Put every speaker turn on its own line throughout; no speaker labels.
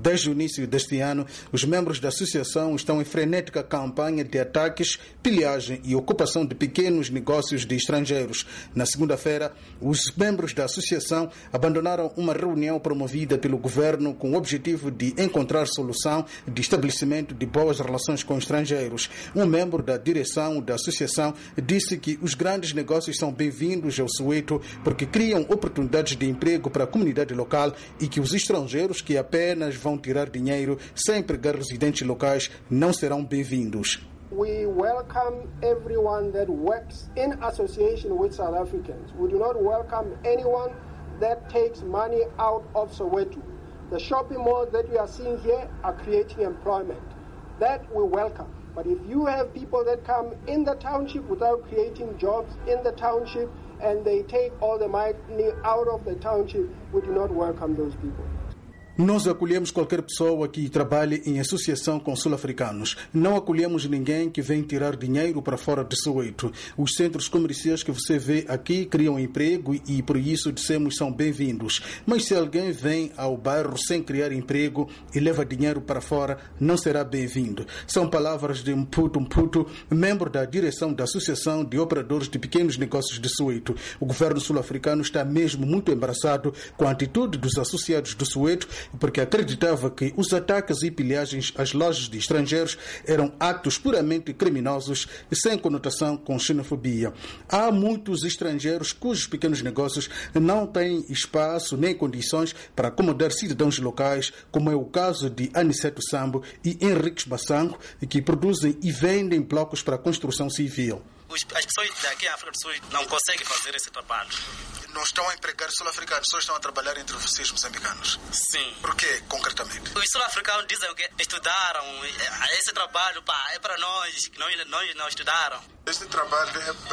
Desde o início deste ano, os membros da associação estão em frenética campanha de ataques, pilhagem e ocupação de pequenos negócios de estrangeiros. Na segunda-feira, os membros da associação abandonaram uma reunião promovida pelo governo com o objetivo de encontrar solução de estabelecimento de boas relações com estrangeiros. Um membro da direção da associação disse que os grandes negócios são bem-vindos ao Soweto porque criam oportunidades de emprego para a comunidade local e que os estrangeiros que apenas vão tirar dinheiro sem empregar residentes locais não serão bem-vindos.
We welcome everyone that works in association with South Africans. We do not welcome anyone that takes money out of Soweto. The shopping malls that you are seeing here are creating employment. That we welcome. But if you have people that come in the township without creating jobs in the township and they take all the money out of the township, we do not welcome those people.
Nós acolhemos qualquer pessoa que trabalhe em associação com sul-africanos. Não acolhemos ninguém que vem tirar dinheiro para fora de Soweto. Os centros comerciais que você vê aqui criam emprego e por isso dissemos são bem-vindos. Mas se alguém vem ao bairro sem criar emprego e leva dinheiro para fora, não será bem-vindo. São palavras de Mputu, membro da direção da Associação de Operadores de Pequenos Negócios de Soweto. O governo sul-africano está mesmo muito embaraçado com a atitude dos associados do Soweto, porque acreditava que os ataques e pilhagens às lojas de estrangeiros eram atos puramente criminosos e sem conotação com xenofobia. Há muitos estrangeiros cujos pequenos negócios não têm espaço nem condições para acomodar cidadãos locais, como é o caso de Aniceto Sambo e Henriques Bassango, que produzem e vendem blocos para a construção civil.
As pessoas daqui à África do Sul não conseguem fazer esse trabalho.
Não estão a empregar sul-africanos, só estão a trabalhar entre vocês moçambicanos.
Sim.
Por quê, concretamente?
Os sul-africanos dizem que estudaram. Esse trabalho é para nós, que nós não estudaram.
Este trabalho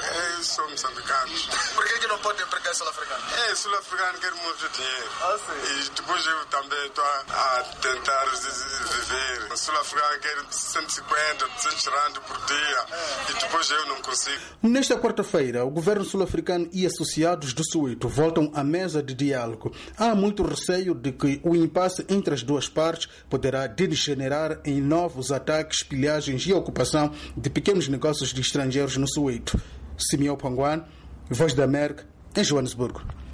é só moçambicanos.
Por que não pode empregar sul-africano?
Sul-africano quer muito dinheiro.
Sim.
E depois eu também estou a tentar viver. O sul-africano quer 150, 200 rand por dia. E depois eu não consigo.
Nesta quarta-feira, o governo sul-africano e associados do Soweto voltam à mesa de diálogo. Há muito receio de que o impasse entre as duas partes poderá degenerar em novos ataques, pilhagens e ocupação de pequenos negócios de estrangeiros no Soweto. Simeão Panguan, Voz da América, em Joanesburgo.